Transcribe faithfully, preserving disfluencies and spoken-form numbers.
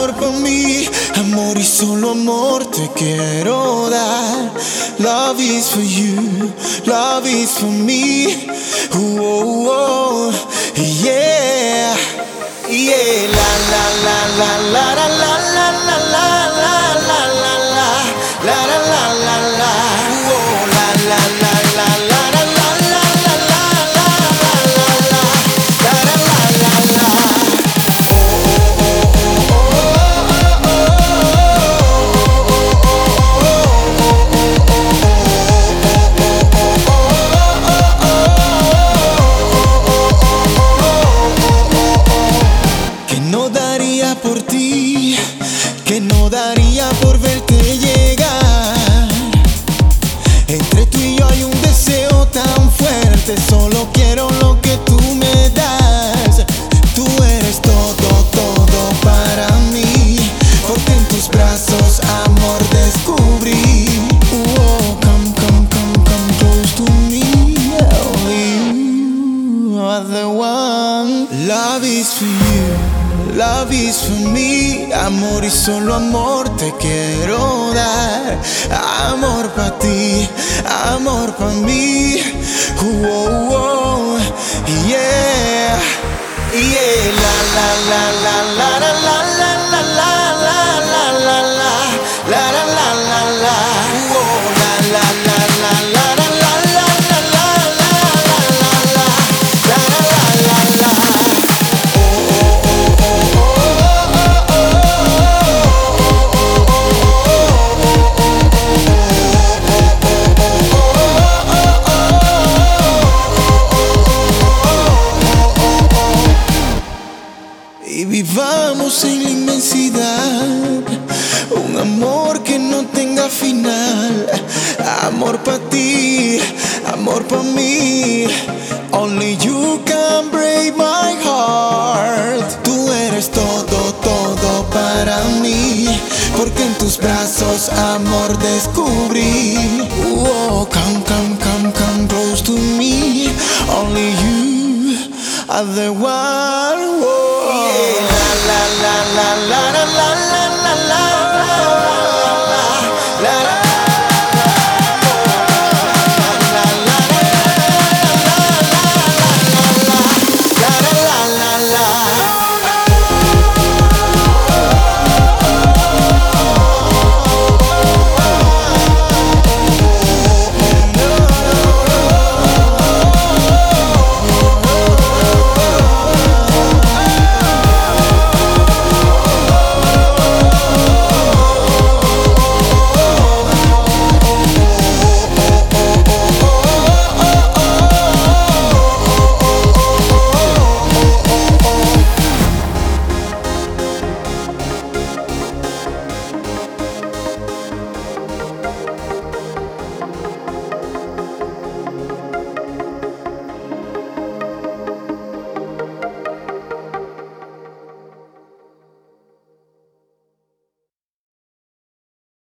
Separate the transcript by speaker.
Speaker 1: amor por mí, amor y solo amor te quiero dar. Love is for you, love is for me. Oh, oh, yeah, yeah. La la la la la la la la la la la la la la la la la la. Oh, la la la la la la la la la la la la la la. Por ti, que no daría por verte llegar. Entre tú y yo hay un deseo tan fuerte, solo quiero lo que tú me das. Tú eres todo, todo para mí, porque en tus brazos amor descubrí. Oh, come, come, come, come close to me. Oh, you are the one. Love is for you, love is for me, amor y solo amor te quiero dar. Amor pa' ti, amor pa' mí. Oh, oh, oh, yeah, yeah. La la la la la la la la la la la la la la la la la la. Oh, la la la la la la la la la la la la la la la. Y vivamos en la inmensidad, un amor que no tenga final. Amor pa' ti, amor pa' mí. Only you can break my heart. Tú eres todo, todo para mí, porque en tus brazos amor descubrí. Oh, come, come, come, come close to me. Only you are the one. Oh. La la la la la la la.